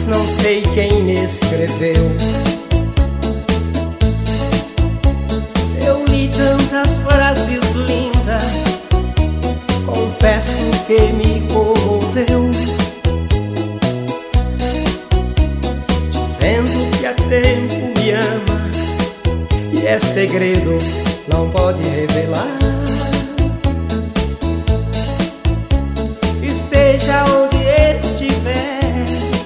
não sei quem me escreveu. Eu li tantas frases lindas, confesso que me comoveu, dizendo que há tempo me ama e é segredo, não pode revelar. Esteja onde estiver,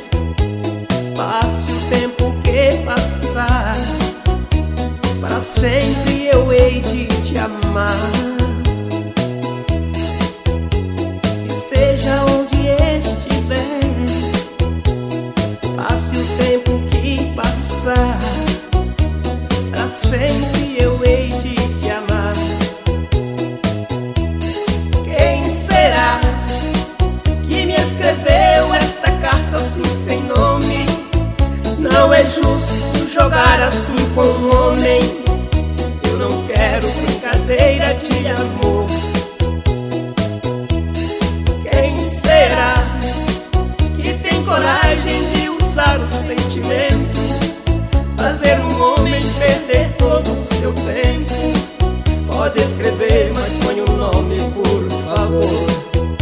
passe o tempo que passar, para sempre eu hei de te amar. Esteja onde estiver, passe o tempo que passar, para sempre eu hei de te amar. Quem será que me escreveu esta carta assim sem nome? Não é justo jogar assim com um homem. Eu não quero brincadeira de amor. Quem será que tem coragem de usar o sentimento, fazer um homem perder todo o seu tempo? Pode escrever, mas põe o nome, por favor.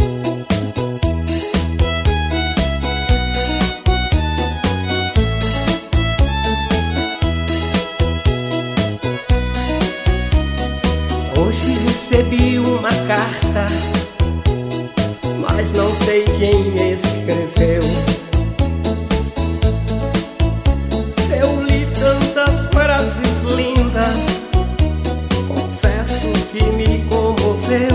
Hoje recebi uma carta, mas não sei quem me escreveu. Eu li tantas frases lindas, confesso que me comoveu,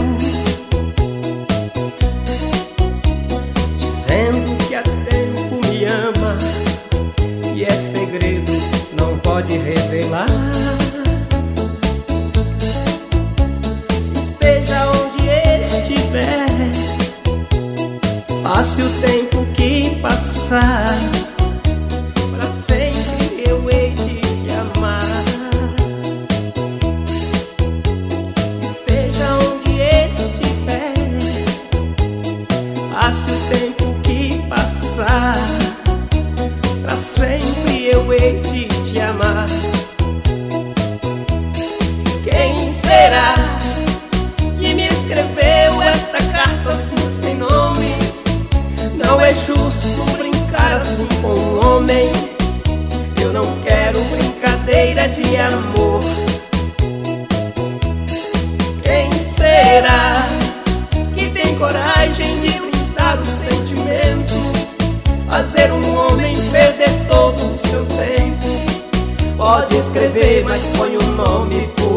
dizendo que há tempo me ama e é segredo, não pode revelar. Esteja onde estiver, passe o tempo que passar, para sempre eu hei de te amar. Esteja onde estiver, passe o tempo que passar, para sempre eu hei de te amar. Quem será que me escreveu esta carta assim sem nome? Não é justo brincar assim com um homem. Eu não quero brincadeira de amor. Quem será que tem coragem de usar o sentimento, fazer um homem perder todo o seu tempo? Pode escrever, mas põe o nome, por